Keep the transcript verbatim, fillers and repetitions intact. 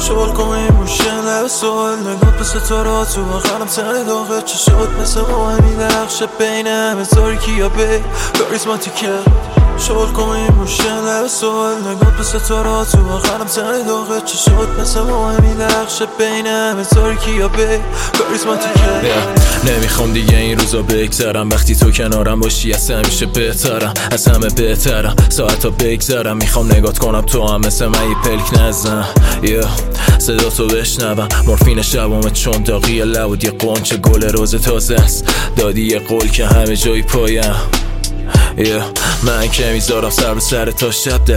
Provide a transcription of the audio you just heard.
شغل کن این موشن لب سوال نگاه به ستاره تو آخرم تن داغه چه شد مثل ما همین درخش بین همه زاری کیا به کاریزماتیکه شغل کن این موشن لب سوال نگاه به ستاره تو آخرم تن داغه چه شد مثل ما همین درخش بین همه زاری کیا به کاریزماتیکه نمیخوام دیگه این روزا بگذرم وقتی تو کنارم باشی از همیشه بهترم از همه بهترم ساعتا بگذرم میخوام نگات کنم تو هم مثل من یه پلک نزن yeah. صدا تو بشنوم مورفین شبامه چون داغی لبود یه قنچه گل روز تازه است دادی یه قول که همه جای پایم yeah. من که میذارم سر به سر تا شب دل